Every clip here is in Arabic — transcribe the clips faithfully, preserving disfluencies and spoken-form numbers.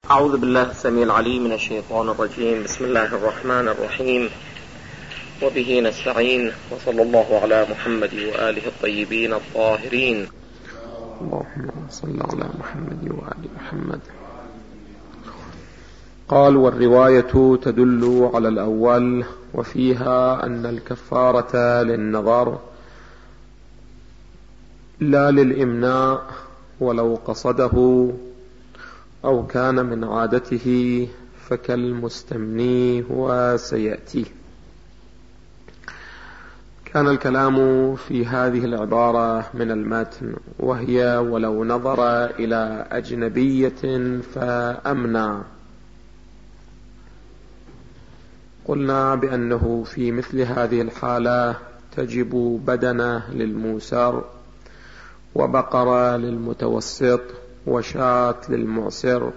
أعوذ بالله السميع العليم من الشيطان الرجيم. بسم الله الرحمن الرحيم، وبه نستعين، وصلى الله على محمد وآله الطيبين الطاهرين. اللهم صل على محمد وآل محمد. قال: والرواية تدل على الأول، وفيها أن الكفارة للنظر لا للإمناء، ولو قصده أو كان من عادته فكالمستمني وسيأتي. كان الكلام في هذه العبارة من المتن، وهي ولو نظر إلى أجنبية فأمنى. قلنا بأنه في مثل هذه الحالة تجب بدنة للموسر، وبقرة للمتوسط، وشاة للمعسر.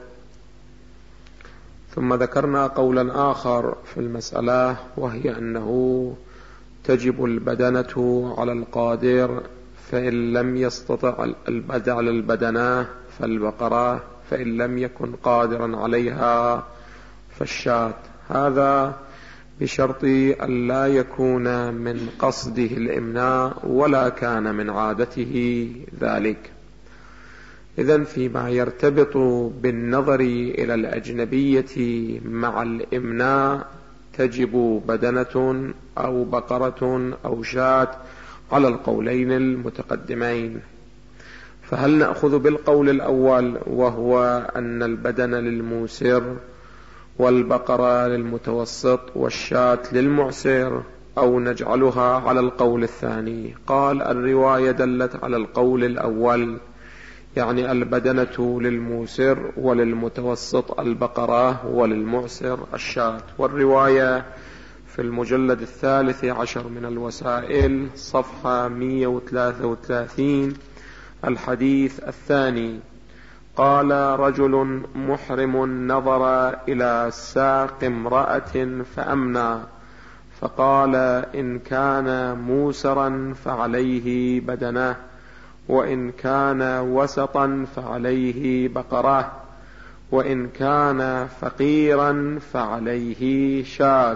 ثم ذكرنا قولا آخر في المسألة، وهي أنه تجب البدنة على القادر، فإن لم يستطع البدع على البدنة فالبقرة، فإن لم يكن قادرا عليها فالشاة. هذا بشرط أن لا يكون من قصده الإمناء ولا كان من عادته ذلك. إذن فيما يرتبط بالنظر إلى الأجنبية مع الإمناء تجب بدنة أو بقرة أو شاة على القولين المتقدمين. فهل نأخذ بالقول الأول وهو أن البدن للموسر والبقرة للمتوسط والشاة للمعسر، أو نجعلها على القول الثاني؟ قال: الرواية دلت على القول الأول، يعني البدنة للموسر، وللمتوسط البقرة، وللمعسر الشاة. والرواية في المجلد الثالث عشر من الوسائل، صفحة مئة وثلاثة وثلاثين، الحديث الثاني. قال: رجل محرم نظر إلى ساق امرأة فأمنى، فقال: إن كان موسرا فعليه بدنه، وإن كان وسطا فعليه بقرة، وإن كان فقيرا فعليه شاة.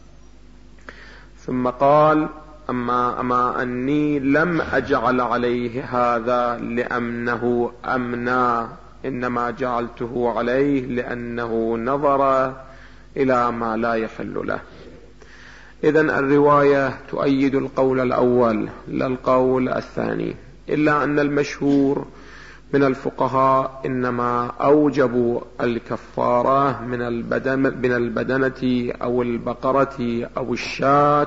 ثم قال: أما, أما أني لم أجعل عليه هذا لأنه أمنى، إنما جعلته عليه لأنه نظر إلى ما لا يحل له. إذن الرواية تؤيد القول الأول لا القول الثاني، إلا أن المشهور من الفقهاء إنما أوجبوا الكفارة من البدن من البدنة أو البقرة أو الشاة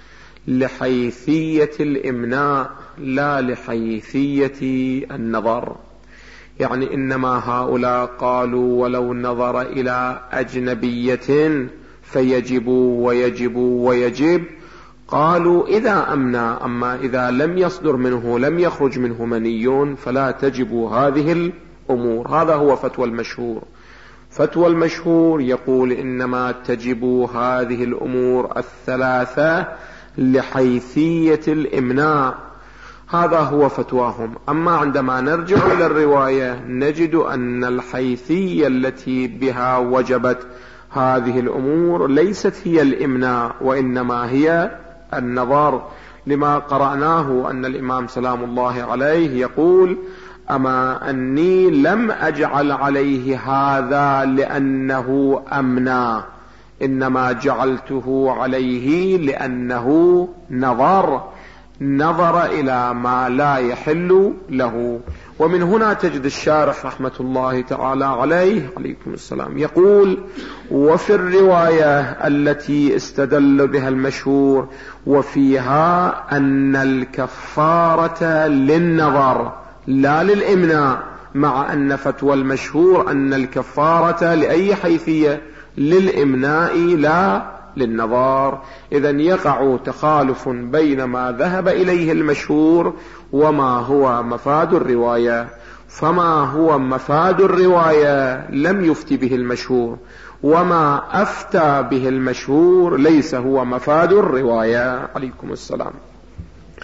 لحيثية الإمناء لا لحيثية النظر. يعني إنما هؤلاء قالوا ولو نظر إلى أجنبية فيجب ويجب ويجب، قالوا إذا أمنى، أما إذا لم يصدر منه لم يخرج منه مني فلا تجب هذه الأمور. هذا هو فتوى المشهور. فتوى المشهور يقول إنما تجب هذه الأمور الثلاثة لحيثية الإمناء. هذا هو فتواهم. أما عندما نرجع إلى الرواية نجد أن الحيثية التي بها وجبت هذه الأمور ليست هي الإمناء، وإنما هي النظر، لما قرأناه أن الإمام سلام الله عليه يقول: أما أني لم أجعل عليه هذا لأنه أمنى، إنما جعلته عليه لأنه نظر نظر إلى ما لا يحل له. ومن هنا تجد الشارح رحمة الله تعالى عليه عليكم السلام يقول: وفي الرواية التي استدل بها المشهور وفيها أن الكفارة للنظر لا للإمناء، مع أن فتوى المشهور أن الكفارة لأي حيثية؟ للإمناء لا للنظر. إذن يقع تخالف بين ما ذهب إليه المشهور وما هو مفاد الرواية. فما هو مفاد الرواية لم يفتي به المشهور، وما أفتى به المشهور ليس هو مفاد الرواية. عليكم السلام.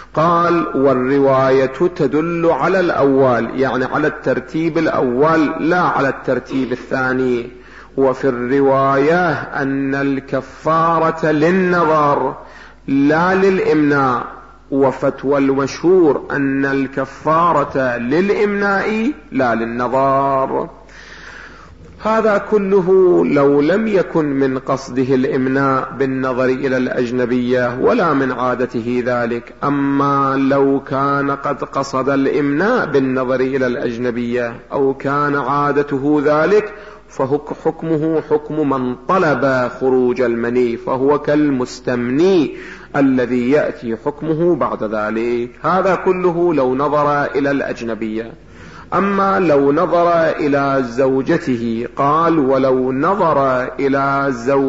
قال والرواية تدل على الأول، يعني على الترتيب الأول لا على الترتيب الثاني. وفي الرواية أن الكفارة للنظر لا للإمناء، وفتوى المشهور أن الكفارة للإمناء لا للنظر. هذا كله لو لم يكن من قصده الإمناء بالنظر إلى الأجنبية ولا من عادته ذلك. أما لو كان قد قصد الإمناء بالنظر إلى الأجنبية أو كان عادته ذلك فحكمه حكم من طلب خروج المني، فهو كالمستمني الذي يأتي حكمه بعد ذلك. هذا كله لو نظر إلى الأجنبية. أما لو نظر إلى زوجته، قال ولو نظر إلى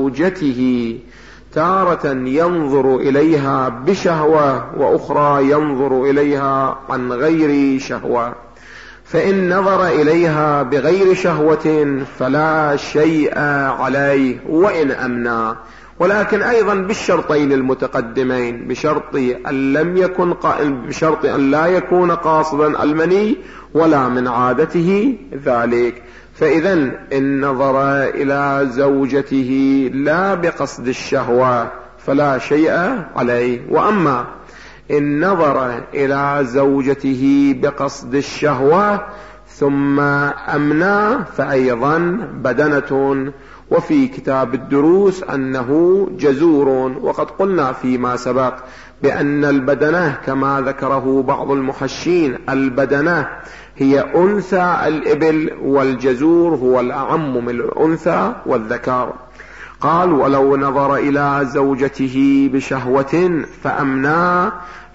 زوجته تارة ينظر إليها بشهوة وأخرى ينظر إليها عن غير شهوة، فإن نظر إليها بغير شهوة فلا شيء عليه وإن أمنى، ولكن أيضا بالشرطين المتقدمين، بشرط أن لم يكن بشرط أن لا يكون قاصدا المني ولا من عادته ذلك. فإذا إن نظر إلى زوجته لا بقصد الشهوة فلا شيء عليه. وأما إن نظر إلى زوجته بقصد الشهوة ثم أمنى فأيضا بدنة. وفي كتاب الدروس أنه جزور، وقد قلنا فيما سبق بأن البدنة كما ذكره بعض المحشين البدنة هي أنثى الإبل، والجزور هو الأعم من الأنثى والذكر. قال ولو نظر إلى زوجته بشهوة فأمنى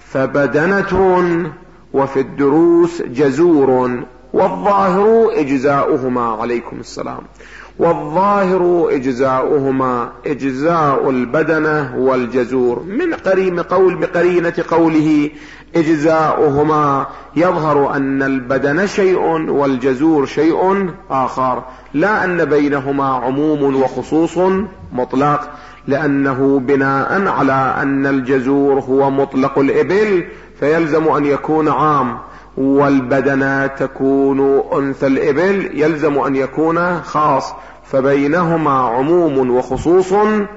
فبدنة. وفي الدروس جزور، والظاهر إجزاؤهما عليكم السلام والظاهر إجزاؤهما إجزاء البدنة والجزور من قرين قول بقرينة قوله إجزاؤهما، يظهر أن البدن شيء والجزور شيء آخر، لا أن بينهما عموم وخصوص مطلق، لأنه بناء على أن الجزور هو مطلق الإبل فيلزم أن يكون عام، والبدنة تكون أنثى الإبل يلزم أن يكون خاص، فبينهما عموم وخصوص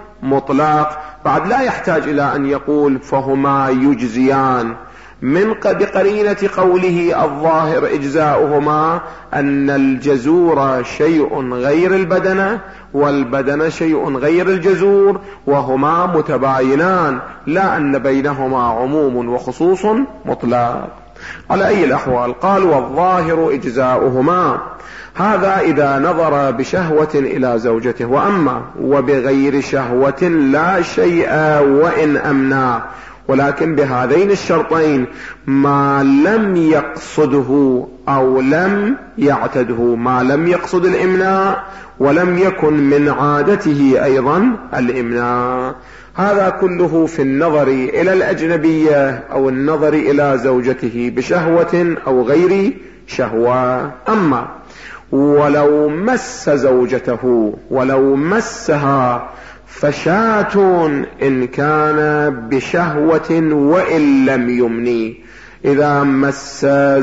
مطلق. بعد لا يحتاج إلى أن يقول فهما يجزيان، من بقرينة قوله الظاهر إجزاؤهما أن الجزور شيء غير البدنة والبدنة شيء غير الجزور، وهما متباينان، لا أن بينهما عموم وخصوص مطلق. على أي الأحوال قال والظاهر إجزاؤهما، هذا إذا نظر بشهوة إلى زوجته. وأما وبغير شهوة لا شيء وإن أمنى، ولكن بهذين الشرطين ما لم يقصده أو لم يعتده، ما لم يقصد الإمناء ولم يكن من عادته أيضا الإمناء. هذا كله في النظر إلى الأجنبية أو النظر إلى زوجته بشهوة أو غير شهوة. أما ولو مس زوجته ولو مسها فشاة إن كان بشهوة وإن لم يمني، إذا مس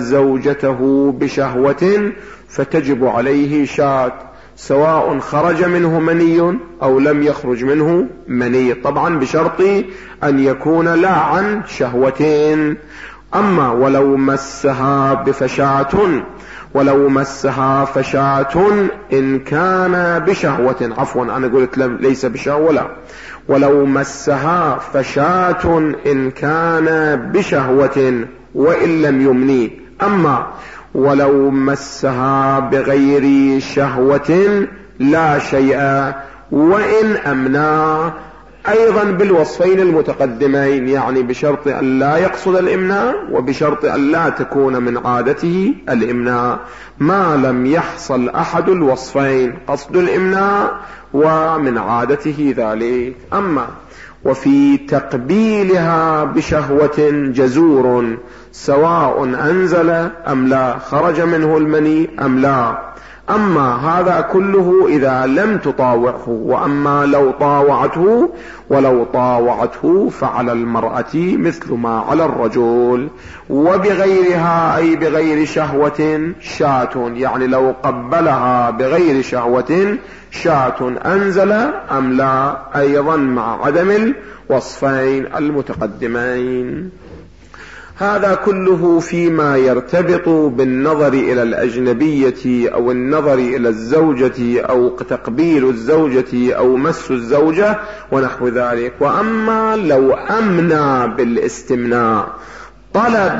زوجته بشهوة فتجب عليه شاة، سواء خرج منه مني أو لم يخرج منه مني، طبعا بشرط أن يكون لا عن شهوة. أما ولو مسها بفشاة ولو مسها فشاة إن كان بشهوة، عفوا أنا قلت ليس بشهوة، لا، ولو مسها فشاة إن كان بشهوة وإن لم يمني. أما ولو مسها بغير شهوة لا شيء وإن أمنى، أيضا بالوصفين المتقدمين، يعني بشرط أن لا يقصد الإمناء وبشرط أن لا تكون من عادته الإمناء، ما لم يحصل أحد الوصفين، قصد الإمناء ومن عادته ذلك. أما وفي تقبيلها بشهوة جزور، سواء أنزل أم لا، خرج منه المني أم لا، أما هذا كله إذا لم تطاوعه، وأما لو طاوعته ولو طاوعته فعلى المرأة مثل ما على الرجل. وبغيرها أي بغير شهوة شاة، يعني لو قبلها بغير شهوة شاة أنزل أم لا، أيضا مع عدم الوصفين المتقدمين. هذا كله فيما يرتبط بالنظر إلى الأجنبية أو النظر إلى الزوجة أو تقبيل الزوجة أو مس الزوجة ونحو ذلك. وأما لو أمنى بالاستمناء، طلب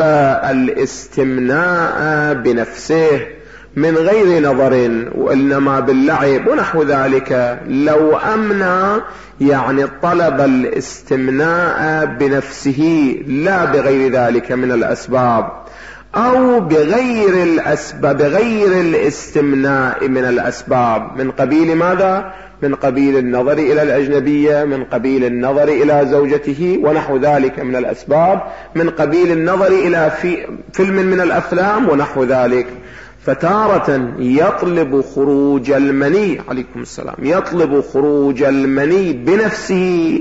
الاستمناء بنفسه من غير نظر وإنما باللعب ونحو ذلك، لو أمنى يعني طلب الاستمناء بنفسه لا بغير ذلك من الأسباب، أو بغير الأسباب بغير الاستمناء من الأسباب، من قبيل ماذا؟ من قبيل النظر إلى الأجنبية، من قبيل النظر إلى زوجته ونحو ذلك من الأسباب، من قبيل النظر إلى في فيلم من الأفلام ونحو ذلك. فتارة يطلب خروج المني، عليكم السلام، يطلب خروج المني بنفسه،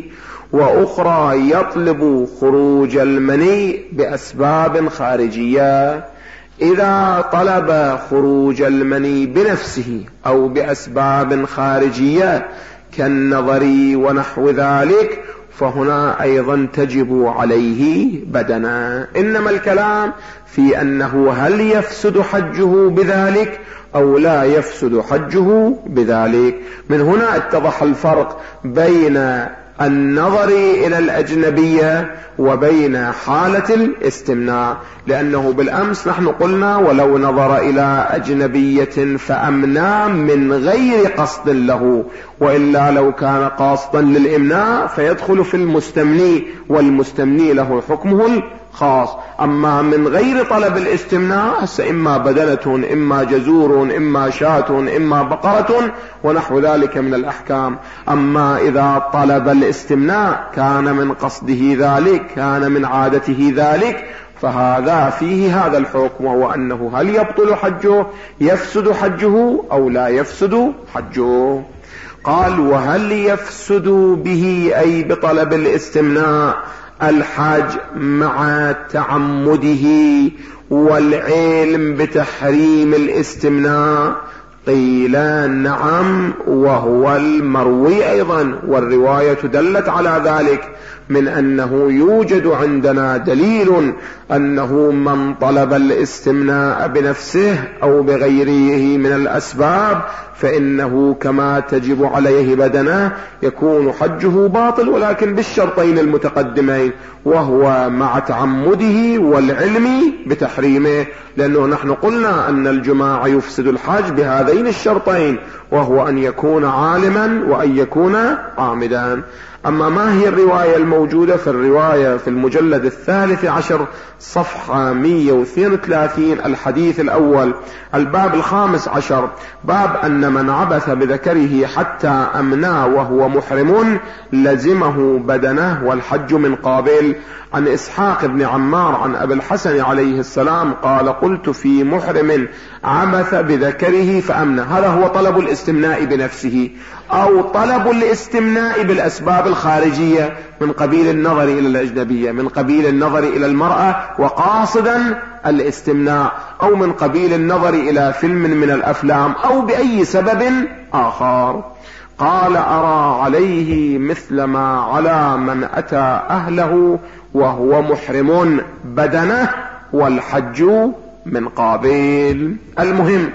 وأخرى يطلب خروج المني بأسباب خارجية. إذا طلب خروج المني بنفسه أو بأسباب خارجية كالنظر ونحو ذلك، فهنا أيضا تجب عليه بدنا. إنما الكلام في أنه هل يفسد حجه بذلك أو لا يفسد حجه بذلك. من هنا اتضح الفرق بين النظر إلى الأجنبية وبين حالة الاستمناء، لأنه بالأمس نحن قلنا ولو نظر إلى أجنبية فأمنى من غير قصد له، وإلا لو كان قاصدا للإمناء فيدخل في المستمني، والمستمني له حكمه الخاص. أما من غير طلب الاستمناء إما بدنة إما جزور إما شاة إما بقرة ونحو ذلك من الأحكام. أما إذا طلب الاستمناء كان من قصده ذلك، كان من عادته ذلك، فهذا فيه هذا الحكم، وهو أنه هل يبطل حجه، يفسد حجه أو لا يفسد حجه. قال وهل يفسد به أي بطلب الاستمناء الحج مع تعمده والعلم بتحريم الاستمناء؟ قيل نعم، وهو المروي أيضا، والرواية دلت على ذلك، من أنه يوجد عندنا دليل أنه من طلب الاستمناء بنفسه أو بغيره من الأسباب فإنه كما تجب عليه بدنه يكون حجه باطل، ولكن بالشرطين المتقدمين، وهو مع تعمده والعلم بتحريمه. لأنه نحن قلنا أن الجماع يفسد الحج بهذين الشرطين، وهو أن يكون عالما وأن يكون عامدا. أما ما هي الرواية الموجودة؟ في الرواية في المجلد الثالث عشر صفحة مئة واثنين وثلاثين الحديث الأول، الباب الخامس عشر، باب أن من عبث بذكره حتى أمنى وهو محرم لزمه بدنه والحج من قابل. عن إسحاق بن عمار عن أبي الحسن عليه السلام قال قلت في محرم عبث بذكره فأمنى. هذا هو طلب الاستمناء بنفسه، أو طلب الاستمناء بالأسباب الخارجية من قبيل النظر إلى الأجنبية، من قبيل النظر إلى المرأة وقاصدا الاستمناء، أو من قبيل النظر إلى فيلم من الأفلام، أو بأي سبب آخر. قال أرى عليه مثل ما على من أتى أهله وهو محرم بدنه والحج من قابل. المهم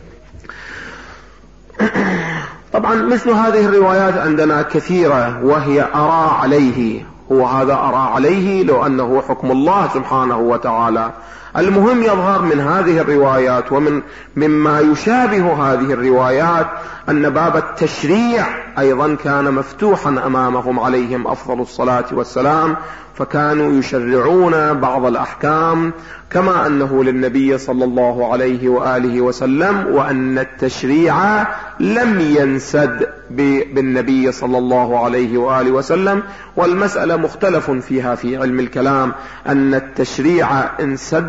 طبعا مثل هذه الروايات عندنا كثيرة، وهي أرى عليه، هو هذا أرى عليه لو أنه حكم الله سبحانه وتعالى. المهم يظهر من هذه الروايات ومن مما يشابه هذه الروايات أن باب التشريع أيضا كان مفتوحا أمامهم عليهم أفضل الصلاة والسلام، فكانوا يشرعون بعض الأحكام كما أنه للنبي صلى الله عليه وآله وسلم، وأن التشريع لم ينسد بالنبي صلى الله عليه وآله وسلم. والمسألة مختلف فيها في علم الكلام، أن التشريع انسد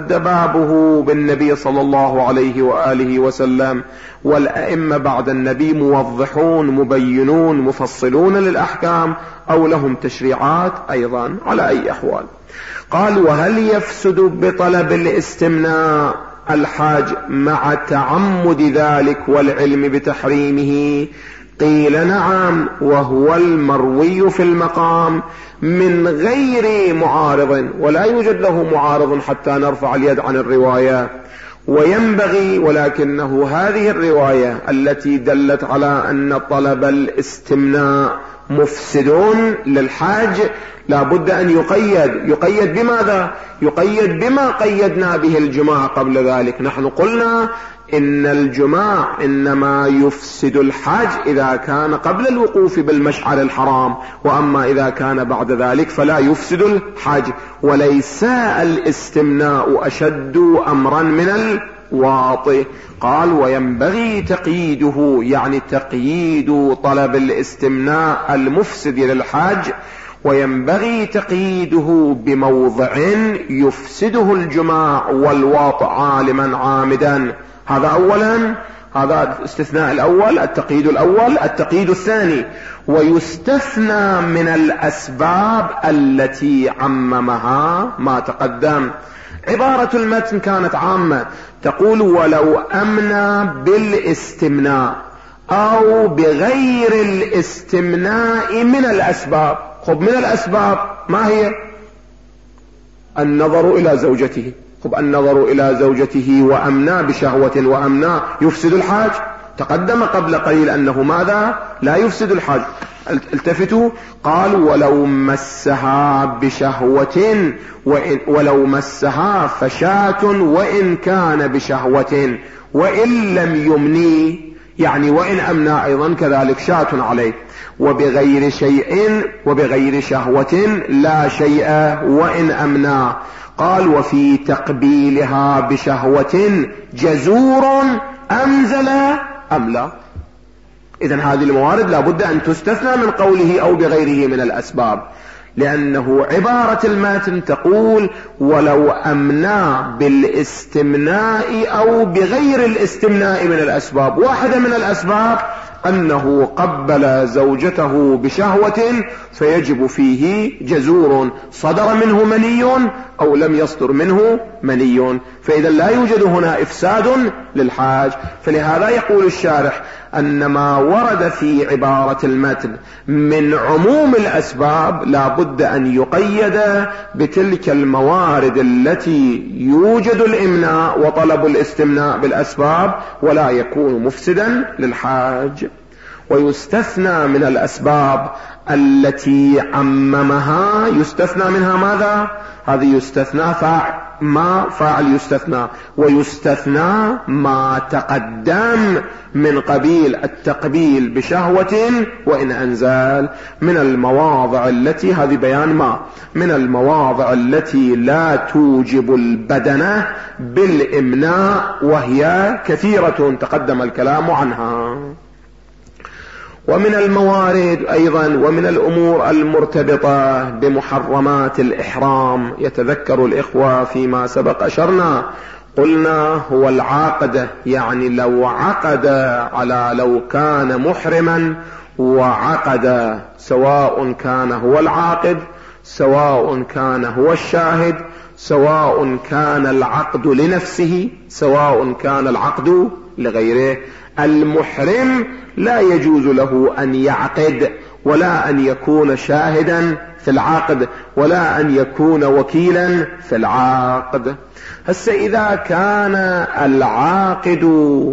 سد بابه بالنبي صلى الله عليه وآله وسلم، والأئمة بعد النبي موضحون مبينون مفصلون للأحكام، أو لهم تشريعات أيضا على أي أحوال. قال: وهل يفسد بطلب الاستمناء الحاج مع تعمد ذلك والعلم بتحريمه؟ قيل: نعم، وهو المروي في المقام من غير معارض، ولا يوجد له معارض حتى نرفع اليد عن الرواية. وينبغي، ولكنه هذه الرواية التي دلت على أن طلب الاستمناء مفسد للحاج لا بد أن يقيد. يقيد بماذا؟ يقيد بما قيدنا به الجماع قبل ذلك. نحن قلنا إن الجماع إنما يفسد الحاج إذا كان قبل الوقوف بالمشعر الحرام، وأما إذا كان بعد ذلك فلا يفسد الحاج. وليس الاستمناء أشد أمرا من الواطئ. قال: وينبغي تقييده، يعني تقييد طلب الاستمناء المفسد للحاج، وينبغي تقييده بموضع يفسده الجماع والواطئ عالما عامدا. هذا أولا، هذا الاستثناء الأول، التقييد الأول. التقييد الثاني: ويستثنى من الأسباب التي عممها ما تقدم. عبارة المتن كانت عامة، تقول: ولو أمنى بالاستمناء أو بغير الاستمناء من الأسباب. خب، من الأسباب ما هي؟ النظر إلى زوجته. خب، النظر إلى زوجته وأمنى بشهوة وأمنى يفسد الحاج. تقدم قبل قليل أنه ماذا؟ لا يفسد الحاج. التفتوا، قال: ولو مسها بشهوة، ولو مسها فشاة وإن كان بشهوة، وإن لم يمني، يعني وإن أمنى أيضا كذلك شاة عليه. وبغير شيء، وبغير شهوة لا شيء وإن أمنى. قال: وفي تقبيلها بشهوة جزور أنزل أم لا. إذن هذه الموارد لا بد أن تستثنى من قوله أو بغيره من الأسباب، لأنه عبارة المتن تقول: ولو أمنى بالاستمناء أو بغير الاستمناء من الأسباب. واحدة من الأسباب أنه قبل زوجته بشهوة فيجب فيه جزور، صدر منه مني أو لم يصدر منه مني، فإذا لا يوجد هنا إفساد للحاج. فلهذا يقول الشارح أن ما ورد في عبارة المتن من عموم الأسباب لا بد أن يقيد بتلك الموارد التي يوجد الإمناء وطلب الاستمناء بالأسباب، ولا يكون مفسدا للحاج. ويستثنى من الأسباب التي عممها، يستثنى منها ماذا؟ هذه يستثنى فاعل، ما فاعل يستثنى، ويستثنى ما تقدم من قبيل التقبيل بشهوة وإن أنزل، من المواضع التي، هذه بيان ما، من المواضع التي لا توجب البدنة بالإمناء، وهي كثيرة تقدم الكلام عنها. ومن الموارد أيضا ومن الأمور المرتبطة بمحرمات الإحرام، يتذكر الإخوة فيما سبق أشرنا قلنا هو العاقد، يعني لو عقد على، لو كان محرما وعقد، سواء كان هو العاقد، سواء كان هو الشاهد، سواء كان العقد لنفسه، سواء كان العقد لغيره. المحرم لا يجوز له أن يعقد، ولا أن يكون شاهدا في العقد، ولا أن يكون وكيلا في العقد. هسه إذا كان العاقد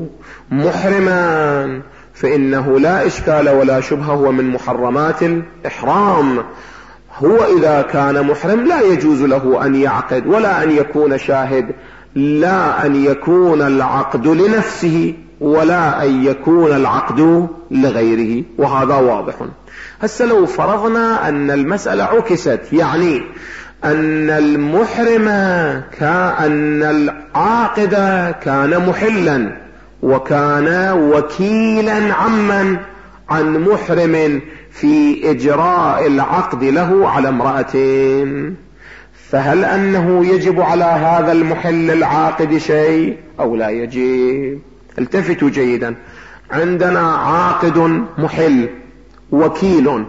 محرما فإنه لا إشكال ولا شبهة، هو من محرمات الإحرام. هو إذا كان محرم لا يجوز له أن يعقد ولا أن يكون شاهد، لا أن يكون العقد لنفسه ولا أن يكون العقد لغيره، وهذا واضح. هسه لو فرضنا أن المسألة عكست، يعني أن المحرم كأن العاقد كان محلا وكان وكيلا عمن عن محرم في إجراء العقد له على امرأتين، فهل أنه يجب على هذا المحل العاقد شيء أو لا يجب؟ التفتوا جيدا. عندنا عاقد محل وكيل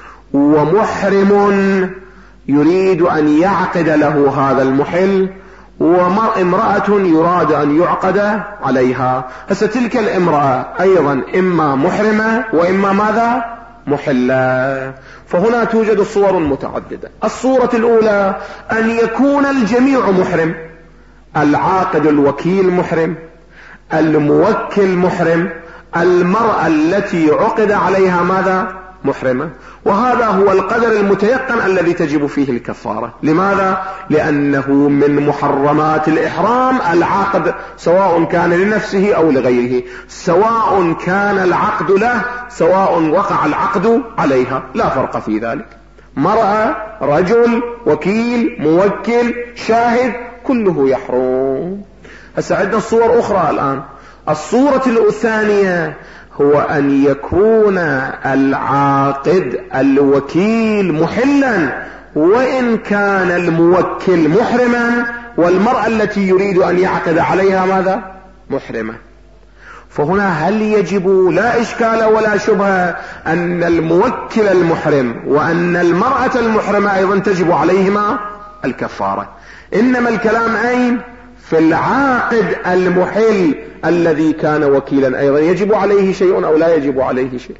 ومحرم يريد أن يعقد له هذا المحل، وامرأة يراد أن يعقد عليها. هسه تلك الامرأة أيضا إما محرمة وإما ماذا؟ محلة. فهنا توجد صور متعددة. الصورة الأولى أن يكون الجميع محرم، العاقد الوكيل محرم، الموكل محرم، المرأة التي عقد عليها ماذا؟ محرمة. وهذا هو القدر المتيقن الذي تجب فيه الكفارة. لماذا؟ لأنه من محرمات الإحرام العقد، سواء كان لنفسه أو لغيره، سواء كان العقد له سواء وقع العقد عليها، لا فرق في ذلك. مرأة، رجل، وكيل، موكل، شاهد، كله يحرم. هسه عندنا صور أخرى الآن. الصورة الثانية هو أن يكون العاقد الوكيل محلا وإن كان الموكل محرما، والمرأة التي يريد أن يعقد عليها ماذا؟ محرمة. فهنا هل يجب؟ لا إشكال ولا شبهة أن الموكل المحرم وأن المرأة المحرمة أيضا تجب عليهما الكفارة. إنما الكلام أين؟ في العاقد المحل الذي كان وكيلا، أيضا يجب عليه شيء أو لا يجب عليه شيء؟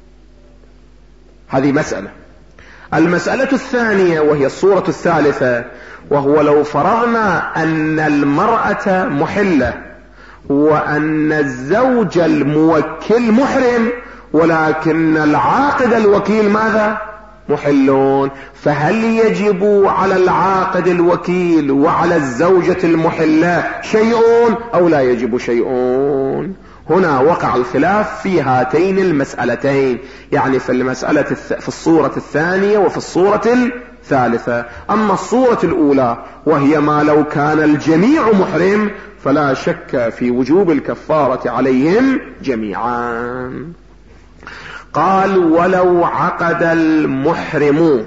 هذه مسألة. المسألة الثانية وهي الصورة الثالثة، وهو لو فرضنا أن المرأة محلة وأن الزوج الموكل محرم، ولكن العاقد الوكيل ماذا؟ محلون. فهل يجب على العاقد الوكيل وعلى الزوجة المحلة شيء أو لا يجب شيء؟ هنا وقع الخلاف في هاتين المسألتين، يعني في المسألة في الصورة الثانية وفي الصورة الثالثة. أما الصورة الأولى وهي ما لو كان الجميع محرم فلا شك في وجوب الكفارة عليهم جميعا. قال ولو عقد المحرم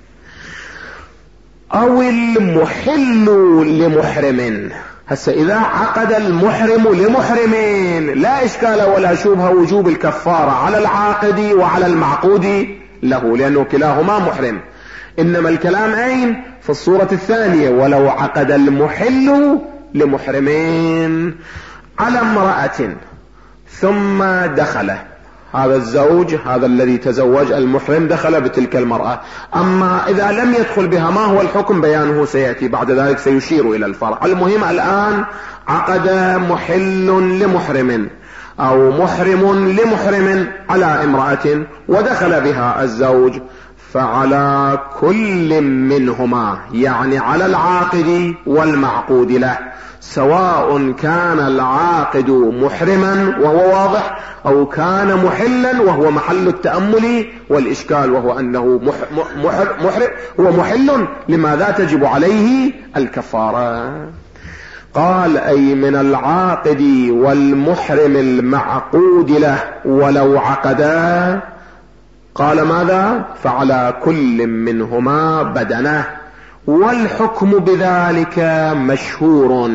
أو المحل لمحرم. هسه إذا عقد المحرم لمحرمين لا إشكال ولا شبهة وجوب الكفارة على العاقد وعلى المعقود له، لأنه كلاهما محرم. إنما الكلام أين؟ في الصورة الثانية، ولو عقد المحل لمحرمين على امرأة ثم دخل هذا الزوج، هذا الذي تزوج المحرم دخل بتلك المرأة. أما إذا لم يدخل بها ما هو الحكم؟ بيانه سيأتي بعد ذلك، سيشير إلى الفرع. المهم الآن عقد محل لمحرم أو محرم لمحرم على امرأة ودخل بها الزوج، فعلى كل منهما، يعني على العاقد والمعقود له، سواء كان العاقد محرما وهو واضح أو كان محلا وهو محل التأمل والإشكال، وهو أنه محرم هو محل، لماذا تجب عليه الكفارة؟ قال أي من العاقد والمحرم المعقود له ولو عقدا. قال ماذا؟ فعلى كل منهما بدنه. والحكم بذلك مشهور،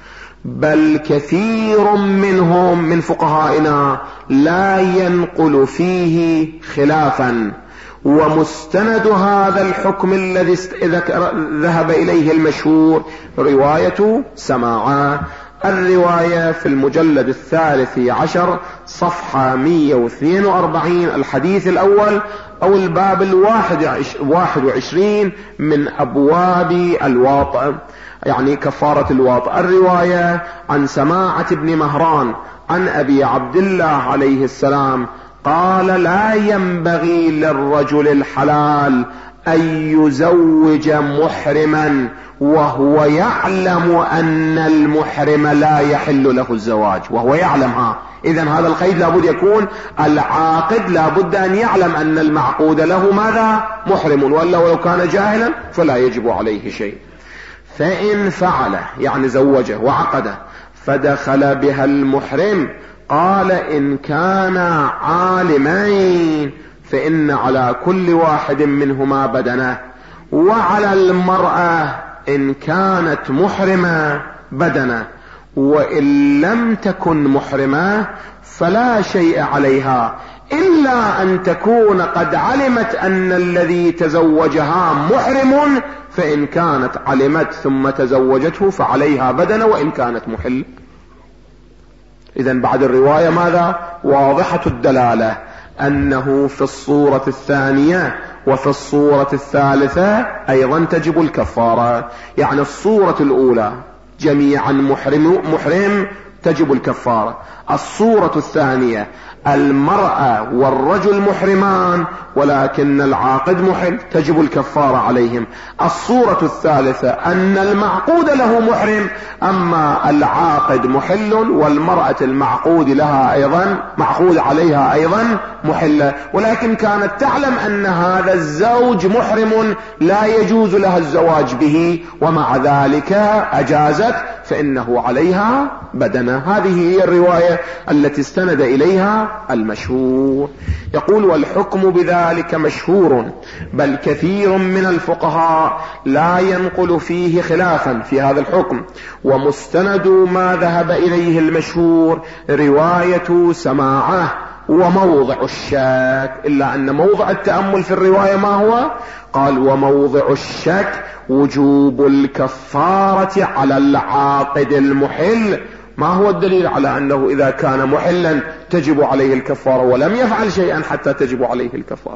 بل كثير منهم من فقهائنا لا ينقل فيه خلافا. ومستند هذا الحكم الذي ذهب إليه المشهور رواية سماعة. الرواية في المجلد الثالث عشر صفحة مئة واثنين وأربعين، الحديث الأول أو الباب الواحد وعشرين من أبواب الواطئ، يعني كفارة الواطئ. الرواية عن سماعة بن مهران عن أبي عبد الله عليه السلام قال لا ينبغي للرجل الحلال أن يزوج محرما وهو يعلم أن المحرم لا يحل له الزواج، وهو يعلمها. إذن هذا القيد لابد يكون العاقد لابد أن يعلم أن المعقود له ماذا؟ محرم، وإلا ولو كان جاهلا فلا يجب عليه شيء. فإن فعل يعني زوجه وعقده فدخل بها المحرم، قال إن كان عالمين فإن على كل واحد منهما بدنه، وعلى المرأة إن كانت محرمة بدنة، وإن لم تكن محرمة فلا شيء عليها، إلا أن تكون قد علمت أن الذي تزوجها محرم، فإن كانت علمت ثم تزوجته فعليها بدنة وإن كانت محل. إذن بعد الرواية ماذا؟ واضحة الدلالة أنه في الصورة الثانية وفي الصورة الثالثة أيضا تجب الكفارة. يعني الصورة الأولى جميعا محرم, محرم تجب الكفارة. الصورة الثانية المرأة والرجل محرمان ولكن العاقد محل، تجب الكفارة عليهم. الصورة الثالثة أن المعقود له محرم، أما العاقد محل والمرأة المعقود لها أيضا معقود عليها أيضا محلة، ولكن كانت تعلم أن هذا الزوج محرم لا يجوز لها الزواج به، ومع ذلك أجازت، فإنه عليها بدنة. هذه هي الرواية التي استند إليها المشهور. يقول: والحكم بذلك مشهور، بل كثير من الفقهاء لا ينقل فيه خلافا في هذا الحكم، ومستند ما ذهب إليه المشهور رواية سماعه وموضع الشك، إلا أن موضع التأمل في الرواية ما هو؟ قال: وموضع الشك وجوب الكفارة على العاقد المحل. ما هو الدليل على أنه إذا كان محلا تجب عليه الكفارة ولم يفعل شيئا حتى تجب عليه الكفارة؟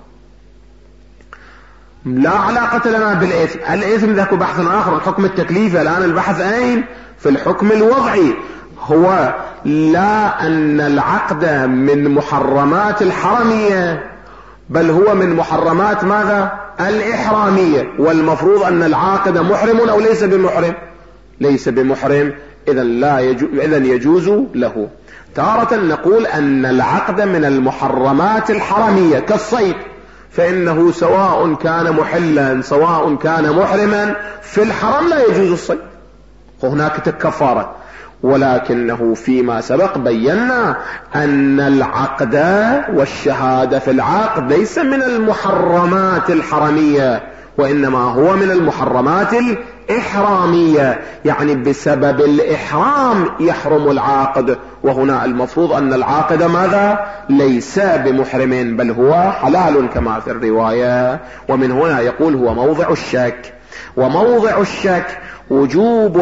لا علاقة لنا بالإثم. الإثم ذاك بحث آخر، الحكم التكليفي. الآن البحث أين؟ في الحكم الوضعي. هو لا أن العقد من محرمات الحرمية، بل هو من محرمات ماذا؟ الإحرامية، والمفروض أن العاقد محرم أو ليس بمحرم؟ ليس بمحرم، إذن لا يجوز، إذن يجوز له. تارة نقول أن العقد من المحرمات الحرمية كالصيد، فإنه سواء كان محلا سواء كان محرما في الحرم لا يجوز الصيد، وهناك كفارة. ولكنه فيما سبق بينا أن العقد والشهادة في العقد ليس من المحرمات الحرمية، وإنما هو من المحرمات الإحرامية، يعني بسبب الإحرام يحرم العقد. وهنا المفروض أن العاقد ماذا؟ ليس بمحرم، بل هو حلال كما في الرواية. ومن هنا يقول هو موضع الشك. وموضع الشك وجوب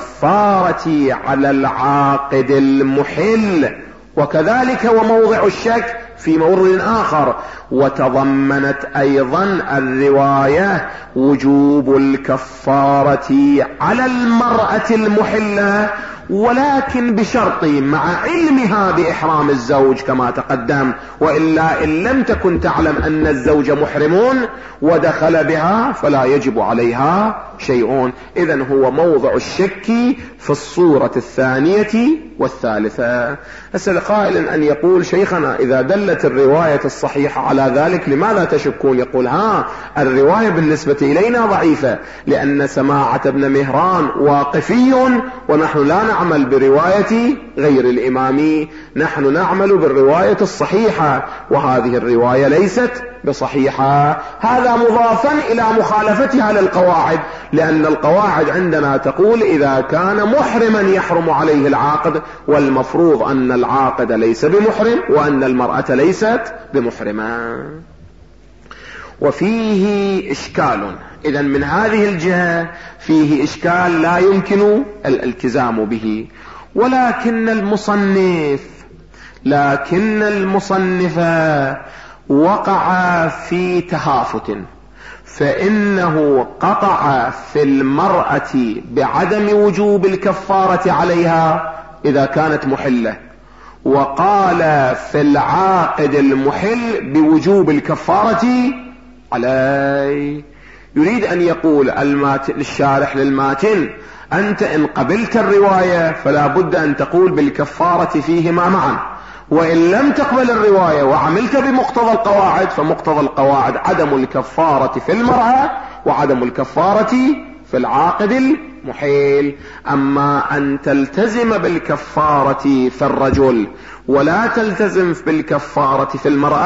الكفارة على العاقد المحل، وكذلك وموضع الشك في مورد آخر. وتضمنت أيضا الرواية وجوب الكفارة على المرأة المحلة، ولكن بشرط مع علمها بإحرام الزوج كما تقدم، وإلا إن لم تكن تعلم أن الزوج محرمون ودخل بها فلا يجب عليها شيء. إذن هو موضع الشك في الصورة الثانية والثالثة. أسأل قائل أن يقول: شيخنا إذا دلت الرواية الصحيحة على ذلك لماذا تشكون؟ يقول: ها الرواية بالنسبة إلينا ضعيفة، لأن سماعة ابن مهران واقفي، ونحن لا نعمل برواية غير الإمام، نحن نعمل بالرواية الصحيحة، وهذه الرواية ليست بصحيحة. هذا مضافا إلى مخالفتها للقواعد، لأن القواعد عندنا تقول إذا كان محرما يحرم عليه العاقد، والمفروض أن العاقد ليس بمحرم وأن المرأة ليست بمحرمة. وفيه إشكال، إذن من هذه الجهة فيه إشكال لا يمكن الالتزام به. ولكن المصنف لكن المصنف وقع في تهافت، فإنه قطع في المرأة بعدم وجوب الكفارة عليها إذا كانت محلة، وقال في العاقد المحل بوجوب الكفارة عليه. يريد أن يقول الشارح للماتن: أنت إن قبلت الرواية فلا بد أن تقول بالكفارة فيهما معا، وإن لم تقبل الرواية وعملت بمقتضى القواعد فمقتضى القواعد عدم الكفارة في المرأة وعدم الكفارة في العاقد المحيل. أما أن تلتزم بالكفارة في الرجل ولا تلتزم بالكفارة في المرأة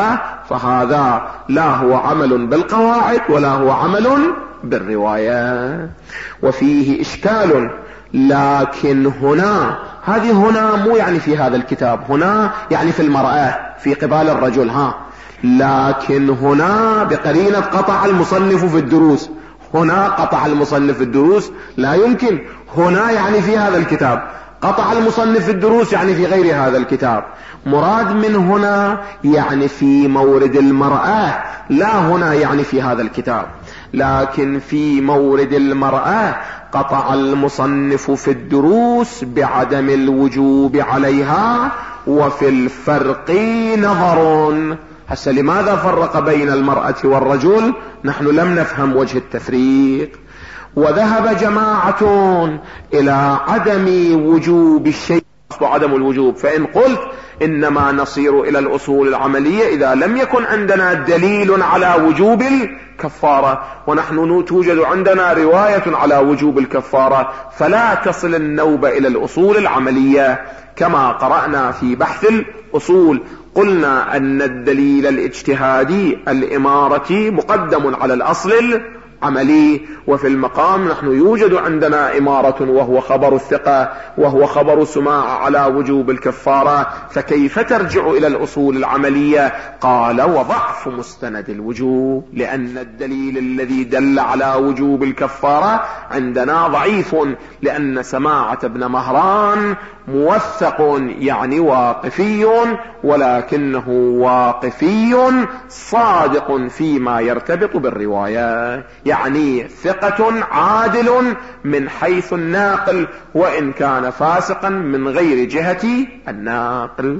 فهذا لا هو عمل بالقواعد ولا هو عمل بالرواية. وفيه إشكال، لكن هنا، هذه هنا مو يعني في هذا الكتاب، هنا يعني في المرأة في قبال الرجل، ها، لكن هنا بقرينة قطع المصنف في الدروس، هنا قطع المصنف في الدروس لا يمكن، هنا يعني في هذا الكتاب، قطع المصنف في الدروس يعني في غير هذا الكتاب. مراد من هنا يعني في مورد المرأة، لا هنا يعني في هذا الكتاب. لكن في مورد المرأة قطع المصنف في الدروس بعدم الوجوب عليها، وفي الفرق نظر. هسه لماذا فرق بين المرأة والرجل؟ نحن لم نفهم وجه التفريق. وذهب جماعة إلى عدم وجوب الشيء، عدم الوجوب. فإن قلت إنما نصير إلى الأصول العملية إذا لم يكن عندنا دليل على وجوب الكفارة، ونحن توجد عندنا رواية على وجوب الكفارة، فلا تصل النوبة إلى الأصول العملية. كما قرأنا في بحث الأصول قلنا أن الدليل الاجتهادي الإمارة مقدم على الأصل العملي، وفي المقام نحن يوجد عندنا إمارة وهو خبر الثقة وهو خبر سماع على وجوب الكفارة، فكيف ترجع إلى الأصول العملية؟ قال وضعف مستند الوجوب، لأن الدليل الذي دل على وجوب الكفارة عندنا ضعيف، لأن سماعة ابن مهران موثق يعني واقفي، ولكنه واقفي صادق فيما يرتبط بالرواية، يعني ثقة عادل من حيث الناقل، وإن كان فاسقا من غير جهة الناقل.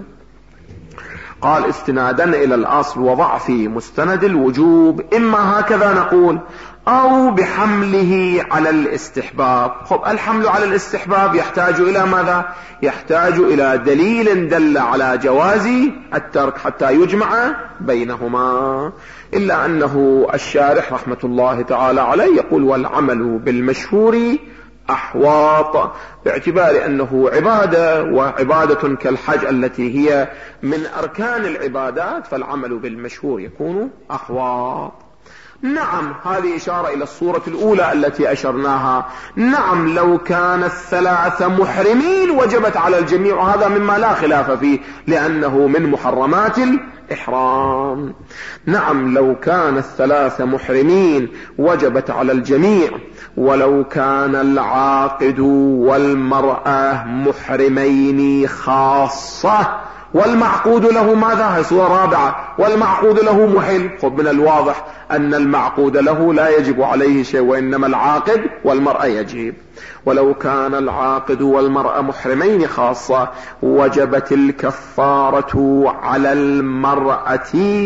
قال استنادا إلى الأصل وضعف مستند الوجوب، إما هكذا نقول أو بحمله على الاستحباب. خب الحمل على الاستحباب يحتاج إلى ماذا؟ يحتاج إلى دليل دل على جواز الترك حتى يجمع بينهما. إلا أنه الشارح رحمة الله تعالى عليه يقول والعمل بالمشهور أحواط، باعتبار أنه عبادة، وعبادة كالحج التي هي من أركان العبادات، فالعمل بالمشهور يكون أحواط. نعم، هذه إشارة إلى الصورة الأولى التي أشرناها. نعم، لو كان الثلاثة محرمين وجبت على الجميع، وهذا مما لا خلاف فيه لأنه من محرمات الإحرام. نعم، لو كان الثلاثة محرمين وجبت على الجميع، ولو كان العاقد والمرأة محرمين خاصة، والمعقود له ماذا؟ هي صورة رابعة، والمعقود له محل. خب من الواضح أن المعقود له لا يجب عليه شيء، وإنما العاقد والمرأة يجب. ولو كان العاقد والمرأة محرمين خاصة وجبت الكفارة على المرأة،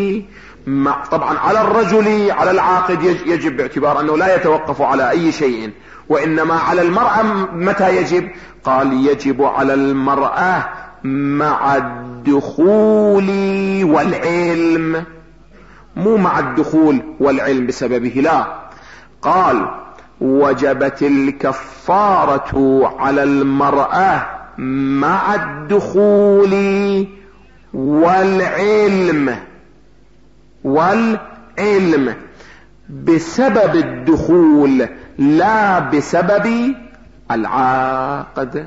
طبعا على الرجل على العاقد يجب باعتبار أنه لا يتوقف على أي شيء، وإنما على المرأة متى يجب؟ قال يجب على المرأة مع الدخول والعلم، مو مع الدخول والعلم بسببه، لا. قال وجبت الكفارة على المرأة مع الدخول والعلم، والعلم بسبب الدخول لا بسبب العقد.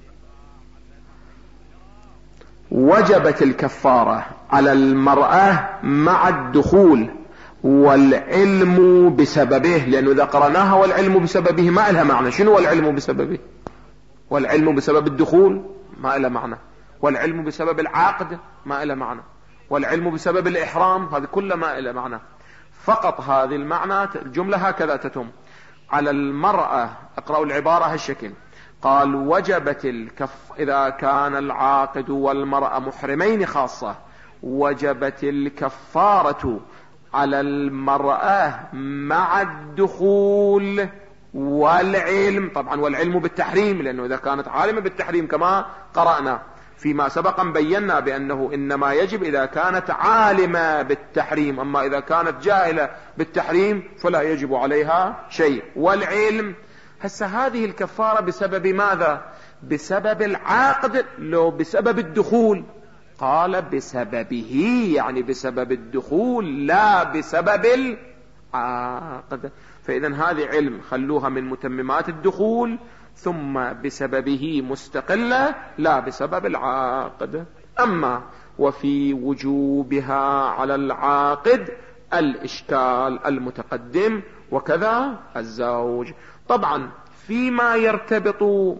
وجبت الكفارة على المرأة مع الدخول والعلم بسببه، لأنه إذا قرناها والعلم بسببه ما لها معنى. شنو والعلم بسببه؟ والعلم بسبب الدخول ما لها معنى، والعلم بسبب العقد ما لها معنى، والعلم بسبب الإحرام هذا كله ما لها معنى. فقط هذه المعنى الجملة هكذا تتم. على المرأة، اقرأوا العبارة هالشكل، قال وجبت الكف إذا كان العاقد والمرأة محرمين خاصة وجبت الكفارة على المرأة مع الدخول والعلم. طبعا والعلم بالتحريم، لأنه إذا كانت عالمة بالتحريم كما قرأنا فيما سبق بينا بأنه إنما يجب إذا كانت عالمة بالتحريم، أما إذا كانت جاهلة بالتحريم فلا يجب عليها شيء. والعلم، هسه هذه الكفارة بسبب ماذا؟ بسبب العقد لو بسبب الدخول؟ قال بسببه، يعني بسبب الدخول لا بسبب العقد. فإذا هذه علم خلوها من متممات الدخول، ثم بسببه مستقلة لا بسبب العقد. أما وفي وجوبها على العاقد الإشكال المتقدم، وكذا الزوج. طبعا فيما يرتبط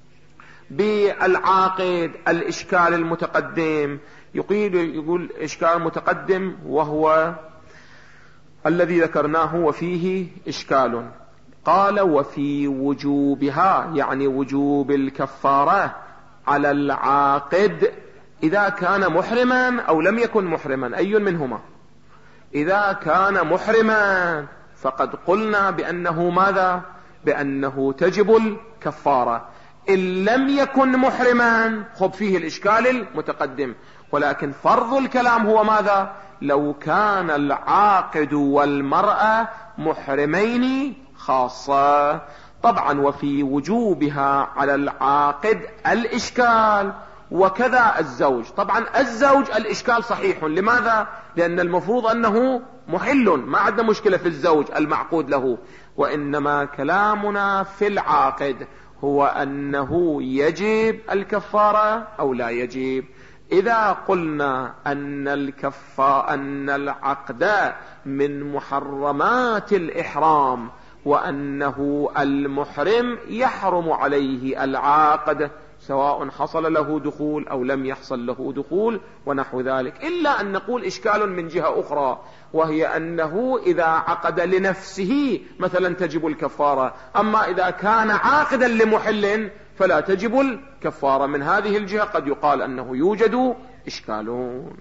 بالعاقد الإشكال المتقدم، يقول يقول إشكال متقدم وهو الذي ذكرناه وفيه إشكال. قال وفي وجوبها، يعني وجوب الكفارة على العاقد إذا كان محرما أو لم يكن محرما، أي منهما؟ إذا كان محرما فقد قلنا بأنه ماذا؟ بأنه تجب الكفارة. إن لم يكن محرما خب فيه الإشكال المتقدم، ولكن فرض الكلام هو ماذا؟ لو كان العاقد والمرأة محرمين خاصة. طبعا وفي وجوبها على العاقد الإشكال، وكذا الزوج. طبعا الزوج الإشكال صحيح، لماذا؟ لأن المفروض أنه محل، ما عندنا مشكلة في الزوج المعقود له، وإنما كلامنا في العاقد هو أنه يجب الكفارة أو لا يجب. إذا قلنا أن الكفارة أن العقد من محرمات الإحرام، وأنه المحرم يحرم عليه العقد سواء حصل له دخول أو لم يحصل له دخول ونحو ذلك، إلا أن نقول إشكال من جهة أخرى، وهي أنه إذا عقد لنفسه مثلا تجب الكفارة، أما إذا كان عاقدا لمحل فلا تجب الكفارة. من هذه الجهة قد يقال أنه يوجد إشكالون.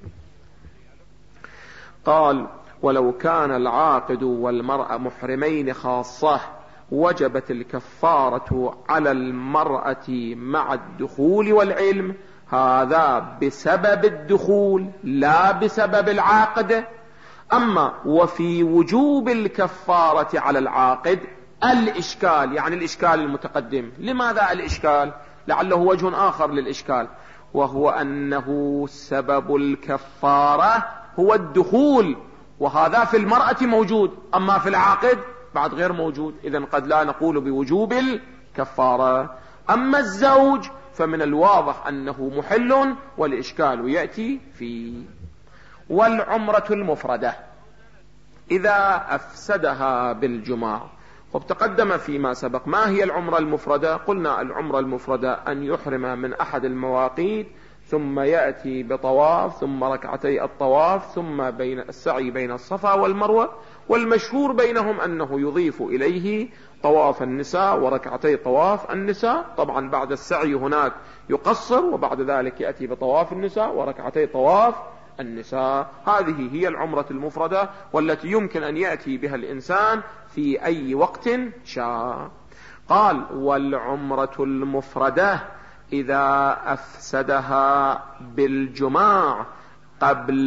قال ولو كان العاقد والمرأة محرمين خاصة وجبت الكفارة على المرأة مع الدخول والعلم، هذا بسبب الدخول لا بسبب العاقد. أما وفي وجوب الكفارة على العاقد الإشكال، يعني الإشكال المتقدم. لماذا الإشكال؟ لعله وجه آخر للإشكال، وهو أنه سبب الكفارة هو الدخول، وهذا في المرأة موجود، أما في العاقد بعد غير موجود، إذن قد لا نقول بوجوب الكفارة. أما الزوج فمن الواضح أنه محل، والإشكال يأتي فيه. والعمرة المفردة إذا أفسدها بالجماع، وتقدم فيما سبق ما هي العمرة المفردة. قلنا العمرة المفردة أن يحرم من أحد المواقيت ثم يأتي بطواف ثم ركعتي الطواف ثم بين السعي بين الصفا والمروة، والمشهور بينهم أنه يضيف إليه طواف النساء وركعتي طواف النساء. طبعا بعد السعي هناك يقصر، وبعد ذلك يأتي بطواف النساء وركعتي طواف النساء. هذه هي العمرة المفردة، والتي يمكن أن يأتي بها الإنسان في أي وقت شاء. قال والعمرة المفردة إذا أفسدها بالجماع قبل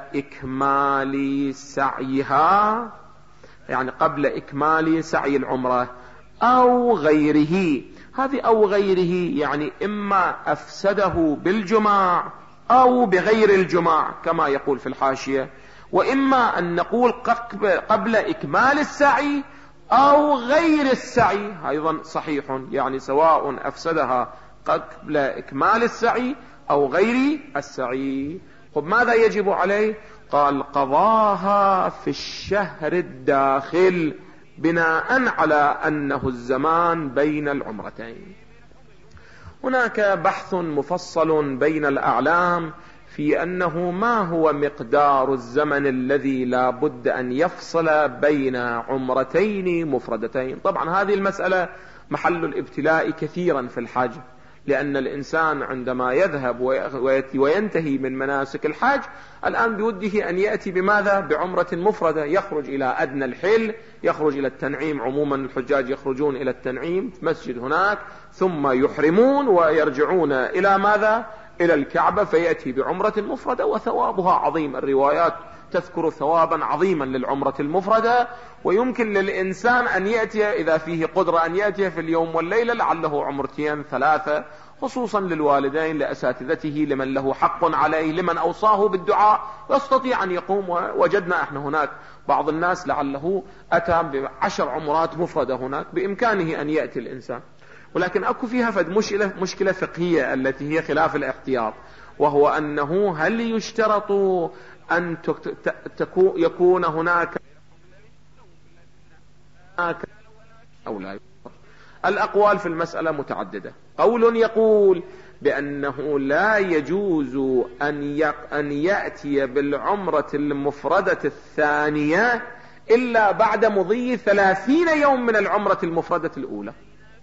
إكمال سعيها، يعني قبل إكمال سعي العمرة أو غيره. هذه أو غيره يعني إما أفسده بالجماع أو بغير الجماع كما يقول في الحاشية، وإما أن نقول قبل إكمال السعي أو غير السعي، أيضا صحيح، يعني سواء أفسدها قبل إكمال السعي أو غير السعي. طب ماذا يجب عليه؟ قال قضاها في الشهر الداخل بناء على أنه الزمان بين العمرتين. هناك بحث مفصل بين الأعلام في أنه ما هو مقدار الزمن الذي لا بد أن يفصل بين عمرتين مفردتين. طبعا هذه المسألة محل الابتلاء كثيرا في الحج، لأن الإنسان عندما يذهب وينتهي من مناسك الحج الآن بوده أن يأتي بماذا؟ بعمرة مفردة، يخرج إلى أدنى الحل، يخرج إلى التنعيم. عموما الحجاج يخرجون إلى التنعيم في مسجد هناك، ثم يحرمون ويرجعون إلى ماذا؟ إلى الكعبة، فيأتي بعمرة مفردة وثوابها عظيم. الروايات تذكر ثوابا عظيما للعمرة المفردة، ويمكن للإنسان أن يأتي إذا فيه قدرة أن يأتي في اليوم والليلة، لعله عمرتين ثلاثة خصوصا للوالدين، لأساتذته، لمن له حق عليه، لمن أوصاه بالدعاء يستطيع أن يقوم. وجدنا احنا هناك بعض الناس لعله أتى بعشر عمرات مفردة هناك، بإمكانه أن يأتي الإنسان. ولكن أكو فيها فد مشكلة, مشكلة فقهية التي هي خلاف الاحتياط، وهو أنه هل يشترط أن يكون هناك أو لا؟ الأقوال في المسألة متعددة. قول يقول بأنه لا يجوز أن يأتي بالعمرة المفردة الثانية إلا بعد مضي ثلاثين يوم من العمرة المفردة الأولى.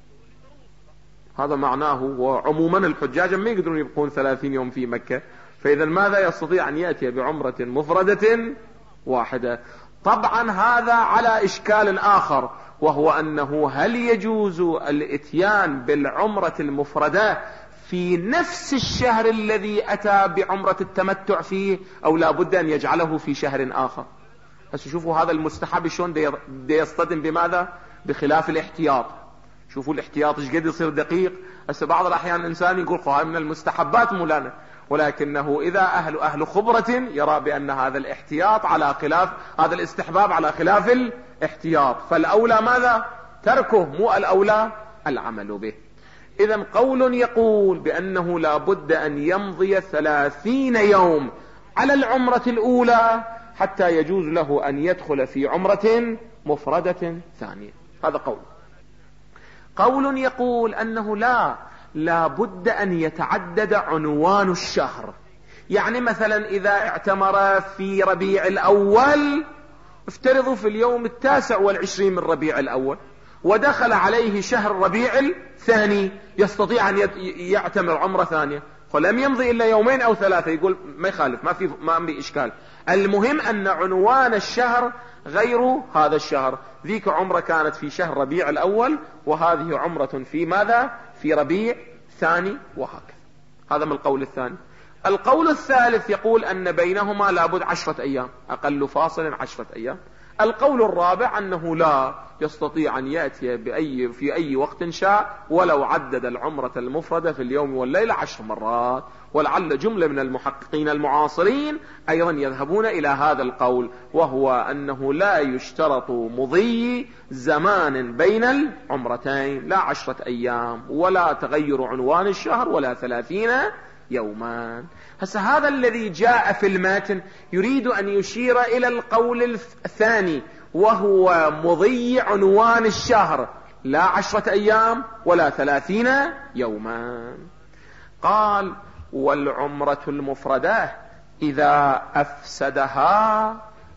هذا معناه، وعموما الحجاج ما يقدرون يبقون ثلاثين يوم في مكة، فإذا ماذا يستطيع أن يأتي بعمرة مفردة واحدة؟ طبعا هذا على إشكال آخر، وهو أنه هل يجوز الإتيان بالعمرة المفردة في نفس الشهر الذي أتى بعمرة التمتع فيه، أو لا بد أن يجعله في شهر آخر؟ هسه شوفوا هذا المستحب شلون دي يصطدم بماذا؟ بخلاف الاحتياط. شوفوا الاحتياط ايش قد يصير دقيق. هسه بعض الأحيان الإنسان يقول هاي من المستحبات مولانا، ولكنه إذا أهل أهل خبرة يرى بأن هذا الاحتياط على خلاف هذا الاستحباب، على خلاف الاحتياط، فالأولى ماذا؟ تركه، مو الأولى العمل به. إذا قول يقول بأنه لا بد أن يمضي ثلاثين يوم على العمرة الأولى حتى يجوز له أن يدخل في عمرة مفردة ثانية، هذا قول. قول يقول أنه لا لا بد أن يتعدد عنوان الشهر. يعني مثلا إذا اعتمر في ربيع الأول، افترضوا في اليوم التاسع والعشرين من ربيع الأول، ودخل عليه شهر ربيع الثاني، يستطيع أن يعتمر عمرة ثانية، فلم يمضي إلا يومين أو ثلاثة، يقول ما يخالف، ما في ما في إشكال. المهم أن عنوان الشهر غير هذا الشهر. ذيك عمرة كانت في شهر ربيع الأول، وهذه عمرة في ماذا؟ في ربيع ثاني، وهكذا. هذا من القول الثاني. القول الثالث يقول أن بينهما لابد عشرة أيام، أقل فاصل عشرة أيام. القول الرابع أنه لا يستطيع أن يأتي بأي في أي وقت شاء، ولو عدد العمرة المفردة في اليوم والليلة عشر مرات. ولعل جملة من المحققين المعاصرين أيضا يذهبون إلى هذا القول، وهو أنه لا يشترط مضي زمان بين العمرتين، لا عشرة أيام، ولا تغير عنوان الشهر، ولا ثلاثين يوما. هسه هذا الذي جاء في الماتن يريد أن يشير إلى القول الثاني، وهو مضي عنوان الشهر، لا عشرة أيام ولا ثلاثين يوما. قال: والعمرة المفردة إذا أفسدها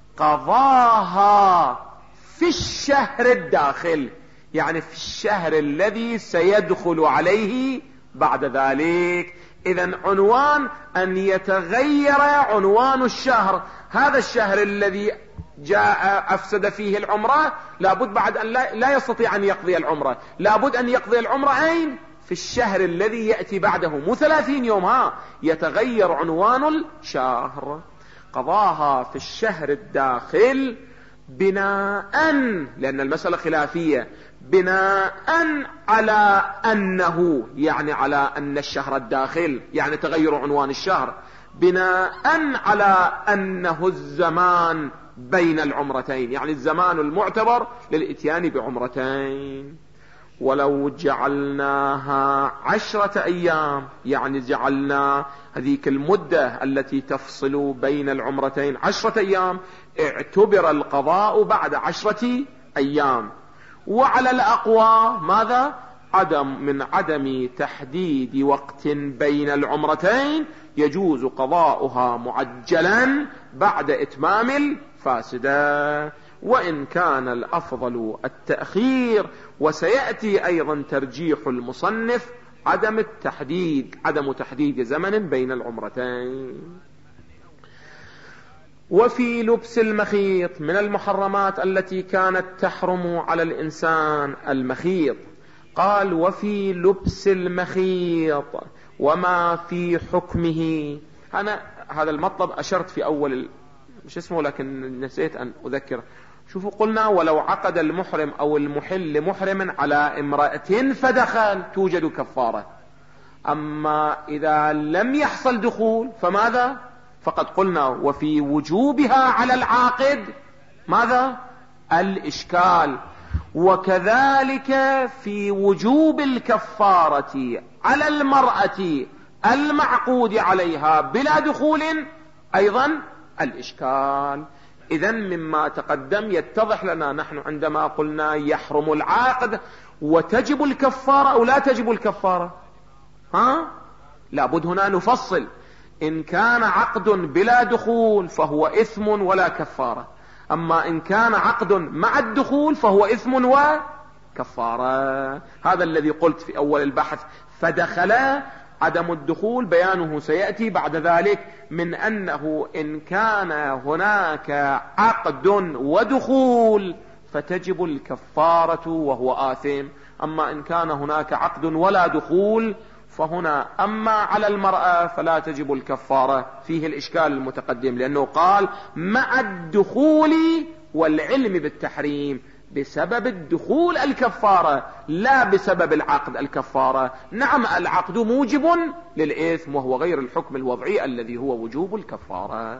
قضاها في الشهر الداخل، يعني في الشهر الذي سيدخل عليه بعد ذلك. إذن عنوان أن يتغير عنوان الشهر، هذا الشهر الذي جاء أفسد فيه العمرة لابد بعد أن لا, لا يستطيع أن يقضي العمرة، لابد أن يقضي العمرة أين؟ في الشهر الذي يأتي بعده، مو ثلاثين يوم، ها يتغير عنوان الشهر. قضاها في الشهر الداخل بناء، لأن المسألة خلافية، بناء على أنه، يعني على أن الشهر الداخل يعني تغير عنوان الشهر، بناء على أنه الزمان بين العمرتين، يعني الزمان المعتبر للإتيان بعمرتين. ولو جعلناها عشرة أيام، يعني جعلنا هذيك المدة التي تفصل بين العمرتين عشرة أيام، اعتبر القضاء بعد عشرة أيام. وعلى الأقوى ماذا؟ عدم من عدم تحديد وقت بين العمرتين، يجوز قضاؤها معجلا بعد إتمام الفاسدة، وإن كان الأفضل التأخير. وسيأتي أيضا ترجيح المصنف عدم التحديد، عدم تحديد زمن بين العمرتين. وفي لبس المخيط من المحرمات التي كانت تحرم على الإنسان المخيط. قال: وفي لبس المخيط وما في حكمه. أنا هذا المطلب أشرت في أول مش اسمه، لكن نسيت أن أذكر. شوفوا، قلنا ولو عقد المحرم أو المحل محرما على امرأة فدخل توجد كفارة. أما إذا لم يحصل دخول فماذا؟ فقد قلنا وفي وجوبها على العاقد ماذا؟ الإشكال. وكذلك في وجوب الكفارة على المرأة المعقود عليها بلا دخول أيضا الإشكال. إذن مما تقدم يتضح لنا نحن عندما قلنا يحرم العقد وتجب الكفارة أو لا تجب الكفارة، ها؟ لابد هنا نفصل. إن كان عقد بلا دخول فهو إثم ولا كفارة، أما إن كان عقد مع الدخول فهو إثم وكفارة. هذا الذي قلت في أول البحث. فدخل عدم الدخول بيانه سيأتي بعد ذلك من أنه إن كان هناك عقد ودخول فتجب الكفارة وهو آثم. أما إن كان هناك عقد ولا دخول فهنا أما على المرأة فلا تجب الكفارة. فيه الإشكال المتقدم، لأنه قال مع الدخول والعلم بالتحريم. بسبب الدخول الكفارة لا بسبب العقد الكفارة. نعم العقد موجب للإثم وهو غير الحكم الوضعي الذي هو وجوب الكفارة.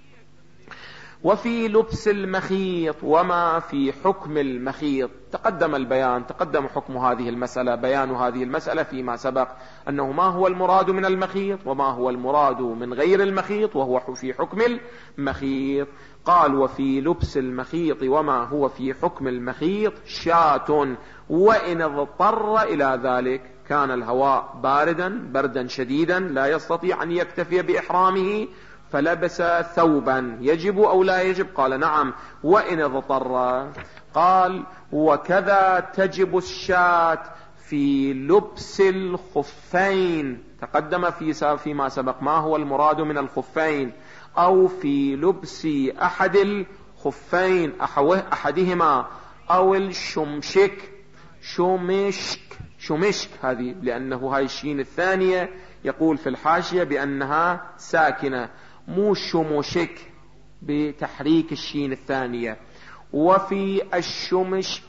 وفي لبس المخيط وما في حكم المخيط تقدم البيان، تقدم حكم هذه المسألة، بيان هذه المسألة فيما سبق، أنه ما هو المراد من المخيط وما هو المراد من غير المخيط، وهو في حكم المخيط. قال وفي لبس المخيط وما هو في حكم المخيط شاة، وإن اضطر إلى ذلك. كان الهواء باردا بردا شديدا لا يستطيع أن يكتفي بإحرامه فلبس ثوبا، يجب أو لا يجب؟ قال نعم وإن اضطر. قال وكذا تجب الشاة في لبس الخفين. تقدم في فيما سبق ما هو المراد من الخفين، أو في لبس أحد الخفين أحدهما، أو الشمشك شمشك شمشك هذه، لأنه هاي الشين الثانية يقول في الحاشية بأنها ساكنة، مو شمشك بتحريك الشين الثانية. وفي الشمشك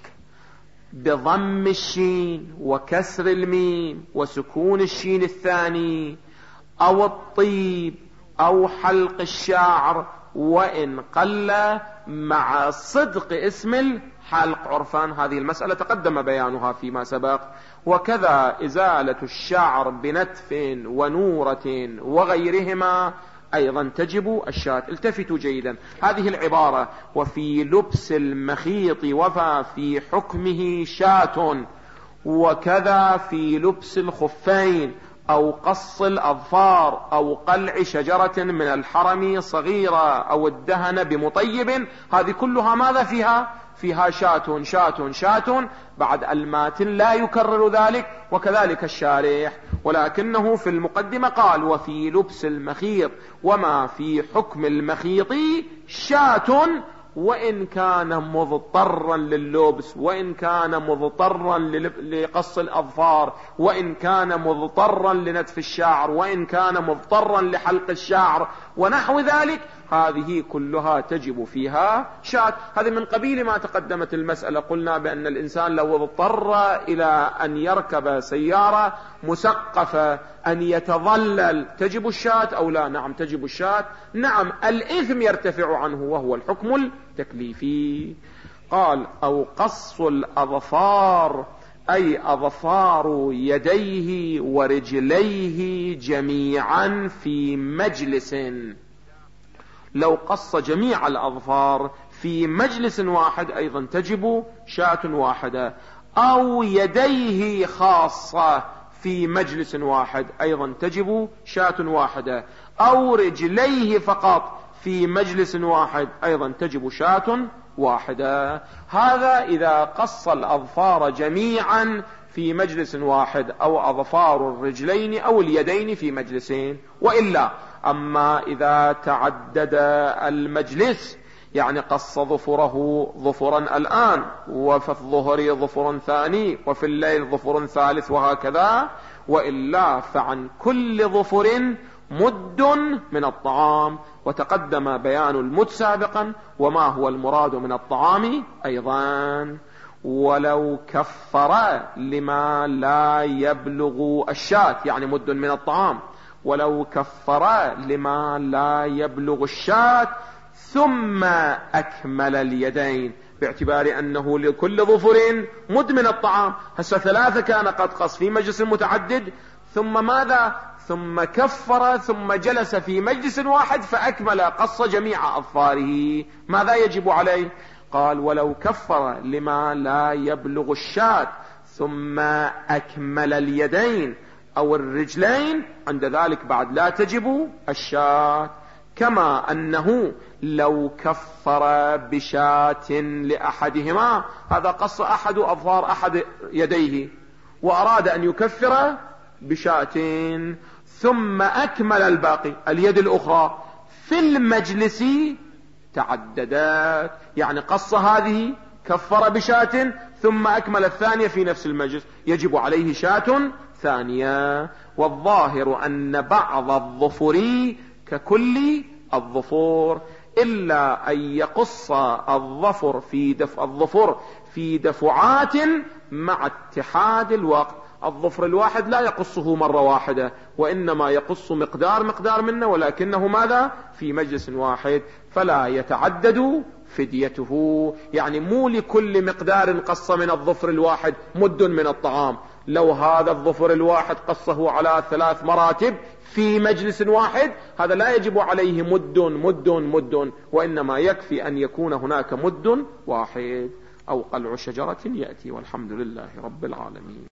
بضم الشين وكسر الميم وسكون الشين الثاني، أو الطيب أو حلق الشعر وإن قل مع صدق اسم الحلق عرفان. هذه المسألة تقدم بيانها فيما سبق. وكذا إزالة الشعر بنتف ونورة وغيرهما أيضا تجب الشاة. التفتوا جيدا هذه العبارة وفي لبس المخيط وفى في حكمه شاة، وكذا في لبس الخفين أو قص الأظفار أو قلع شجرة من الحرم صغيرة أو الدهن بمطيب. هذه كلها ماذا فيها؟ فيها شاة شاة شاة. بعد الماتن لا يكرر ذلك، وكذلك الشارح، ولكنه في المقدمة قال وفي لبس المخيط وما في حكم المخيط شاة، وإن كان مضطرا لللبس، وإن كان مضطرا لقص الأظفار، وإن كان مضطرا لنتف الشعر، وإن كان مضطرا لحلق الشعر ونحو ذلك، هذه كلها تجب فيها شاة. هذه من قبيل ما تقدمت المسألة. قلنا بأن الإنسان لو اضطر إلى أن يركب سيارة مسقفة أن يتظلل تجب الشاة أو لا؟ نعم تجب الشاة. نعم الإثم يرتفع عنه وهو الحكم التكليفي. قال أو قص الأظفار أي أظفار يديه ورجليه جميعا في مجلس. لو قص جميع الأظفار في مجلس واحد أيضا تجب شاة واحدة، أو يديه خاصة في مجلس واحد أيضا تجب شاة واحدة، أو رجليه فقط في مجلس واحد أيضا تجب شاة واحدة. هذا إذا قص الأظفار جميعا في مجلس واحد، أو أظفار الرجلين أو اليدين في مجلسين. وإلا أما إذا تعدد المجلس، يعني قص ظفره ظفرا الآن، وفي الظهر ظفر ثاني، وفي الليل ظفر ثالث، وهكذا، وإلا فعن كل ظفر مد من الطعام. وتقدم بيان المد سابقا وما هو المراد من الطعام أيضا. ولو كفر لما لا يبلغ الشاة، يعني مد من الطعام، ولو كفر لما لا يبلغ الشاة ثم أكمل اليدين، باعتبار أنه لكل ظفر مد من الطعام. هسه ثلاثة كان قد قص في مجلس متعدد، ثم ماذا؟ ثم كفر، ثم جلس في مجلس واحد فأكمل قص جميع أظفاره. ماذا يجب عليه؟ قال ولو كفر لما لا يبلغ الشاة ثم أكمل اليدين أو الرجلين، عند ذلك بعد لا تجب الشاة. كما أنه لو كفر بشاة لأحدهما، هذا قص أحد أظفار أحد يديه وأراد أن يكفر بشاة ثم أكمل الباقي اليد الأخرى في المجلس تعددات، يعني قص هذه كفر بشاة ثم أكمل الثانية في نفس المجلس، يجب عليه شاة ثانية. والظاهر أن بعض الظفر ككل الظفور، إلا أن يقص الظفر في دفع الظفر في دفعات مع اتحاد الوقت. الظفر الواحد لا يقصه مرة واحدة، وإنما يقص مقدار مقدار منه، ولكنه ماذا؟ في مجلس واحد، فلا يتعدد فديته. يعني مو لكل مقدار قص من الظفر الواحد مد من الطعام. لو هذا الظفر الواحد قصه على ثلاث مراتب في مجلس واحد، هذا لا يجب عليه مد مد مد، وإنما يكفي أن يكون هناك مد واحد أو قلع شجرة يأتي. والحمد لله رب العالمين.